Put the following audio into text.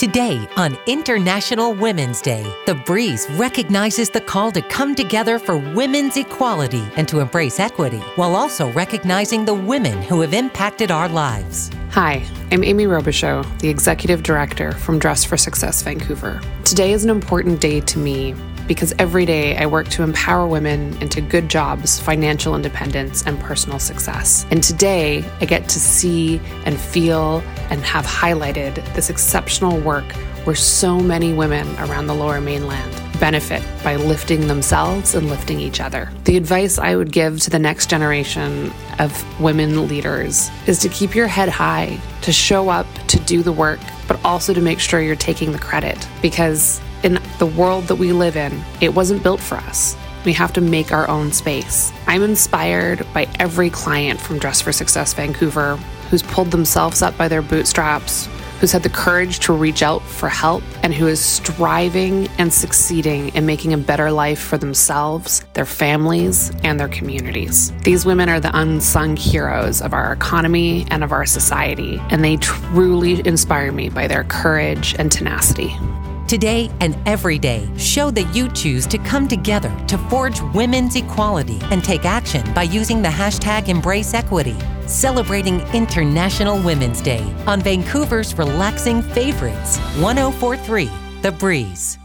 Today, on International Women's Day, The Breeze recognizes the call to come together for women's equality and to embrace equity, while also recognizing the women who have impacted our lives. Hi, I'm Amy Robichaud, the Executive Director from Dress for Success Vancouver. Today is an important day to me because every day I work to empower women into good jobs, financial independence, and personal success. And today I get to see and feel and have highlighted this exceptional work where so many women around the Lower Mainland benefit by lifting themselves and lifting each other. The advice I would give to the next generation of women leaders is to keep your head high, to show up, to do the work, but also to make sure you're taking the credit, because in the world that we live in, it wasn't built for us. We have to make our own space. I'm inspired by every client from Dress for Success Vancouver who's pulled themselves up by their bootstraps, who's had the courage to reach out for help, and who is striving and succeeding in making a better life for themselves, their families, and their communities. These women are the unsung heroes of our economy and of our society, and they truly inspire me by their courage and tenacity. Today and every day, show that you choose to come together to forge women's equality and take action by using the hashtag #EmbraceEquity, celebrating International Women's Day on Vancouver's relaxing favorites, 104.3 The Breeze.